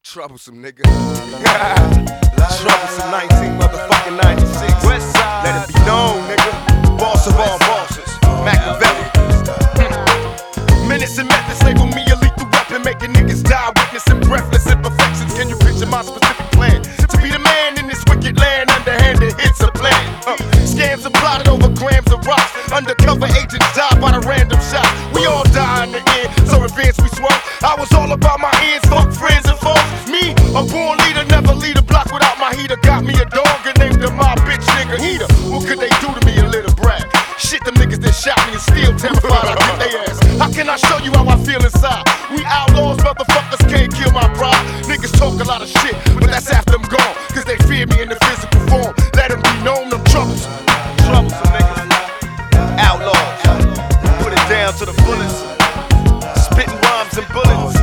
Troublesome, nigga. Troublesome 19 motherfucking 96. Westside. Let it be known, nigga. Boss of all bosses. Machiavelli. Minutes and methods label me a lethal weapon, making niggas die, witnessing breathless imperfections. Can you picture my specific plan? To be the man in this wicked land, underhanded hits a plan. Scams are plotted over grams of rocks. Undercover agents die by the random shot. We all die in the end, so advance we swung. I was all about my ends, fuck friends and foes. Me, a born leader, never lead a block without my heater. Got me a dog and named him my bitch nigga eater. What could they do to me, a little brat? Shit, them niggas that shot me and still terrified I get they ass. How can I show you how I feel inside? We outlaws, motherfuckers can't kill my pride. Niggas talk a lot of shit, but that's after I'm gone. Cause they fear me in the physical form. Let them be known, them troublesome. Troublesome niggas. Outlaws. Put it down to the fullest. Spitting rhymes and bullets.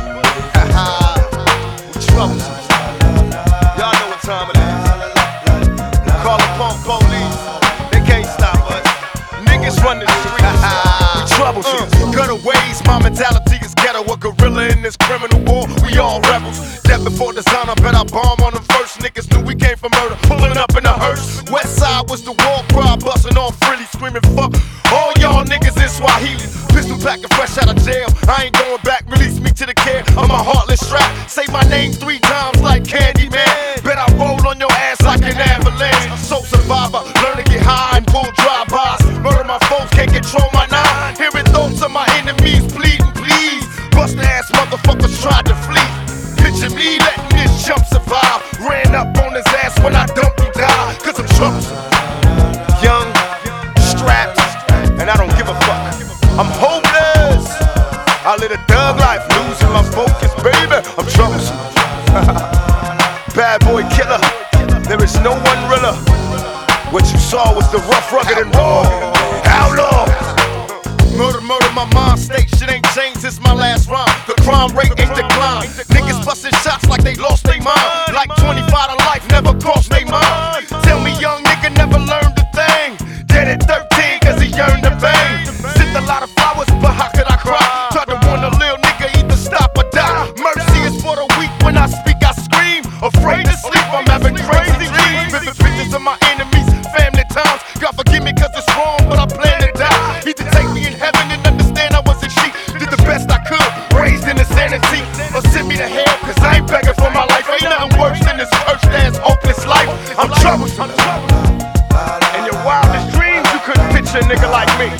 We troublesome. Y'all know what time it is. Call the punk police. They can't stop us. Niggas run the streets. We troublesome. Cutaways, my mentality is ghetto. A gorilla in this criminal war. We all rebels. Death before design, I bet I bomb on them first. Niggas knew we came from murder. Pulling up in a hearse. Westside was the war cry. Busting off frilly, screaming fuck all y'all niggas in Swahili. Pistol packing fresh out of jail. I ain't going back. Release me to the care of my heartless strap. Say my name 3 times like Candyman. Bet I roll on your ass like an avalanche. Soul survivor. Learn to get high and pull drive-bys. Murder my foes, can't control my nine. Hearing thoughts of my enemies pleading, please. Bust ass motherfuckers tried to flee. Picture me letting this chump survive. Ran up on his ass when I dumped him die. Cause I'm troublesome. Young, strapped, and I don't give a fuck. I'm hopeless. I live a thug life, losing my focus, baby. I'm troublesome. Bad boy killer. There is no one realer. What you saw was the rough, rugged, and raw. Outlaw. Murder, murder, my mind state. Shit ain't changed since my last rhyme. The crime rate ain't declined. Niggas busting shots like they lost their mind. Like 25 to life, never crossed their mind. Tell me young nigga never learned a thing. Dead at 13 cause he yearned to bang. Sent a lot of flowers, but how could I cry? Tried to warn a little nigga either stop or die. Mercy is for the weak, when I speak I scream. Afraid to sleep, I'm having crazy dreams. Vivid pictures of my enemies, family times. God forgive me cause it's wrong, but I plan to die. Either take me in heaven and understand I wasn't sheep. Did the best I could, raised in insanity. Or send me to hell cause I ain't begging for my life. Ain't nothing worse than this cursed ass hopeless life. I'm troublesome. In your wildest dreams you couldn't picture a nigga like me.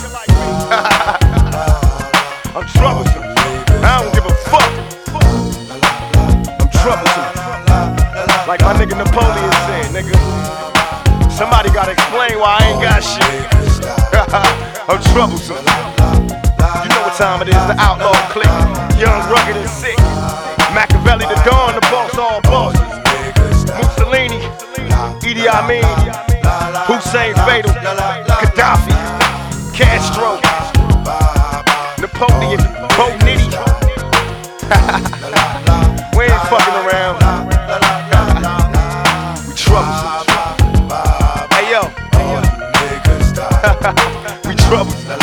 I'm troublesome. I don't give a fuck. I'm troublesome. Like my nigga Napoleon said, nigga. Somebody gotta explain why I ain't got shit. I'm troublesome. You know what time it is, the outlaw clique. Young, rugged, and sick. Machiavelli the Dawn, the boss, all bosses. Mussolini, Idi Amin, Hussein Fatal, Gaddafi, Castro, Napoleon, Bo Nitty. We ain't fucking around. We troublesome. Hey yo. We troublesome.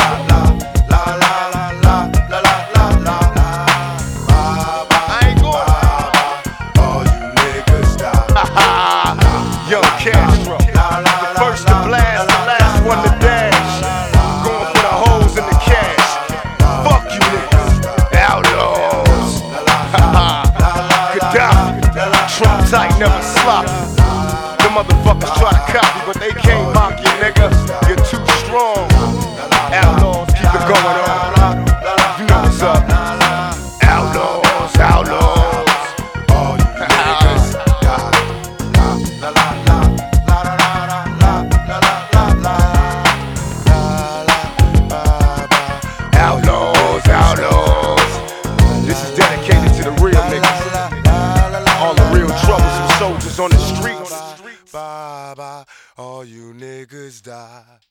Young Castro, the first to blast, the last one to dash. Going for the hoes in the cash. Fuck you niggas, outlaws. Gaddafi, Trump tight, never sloppy. The motherfuckers try to copy, but they can't mock you, nigga. You're too strong. Outlaws, keep it going on. You know what's up. Outlaws, outlaws. Outlaws, outlaws. This is dedicated to the real niggas. All the real troublesome soldiers on the streets. Bye bye, all you niggas die.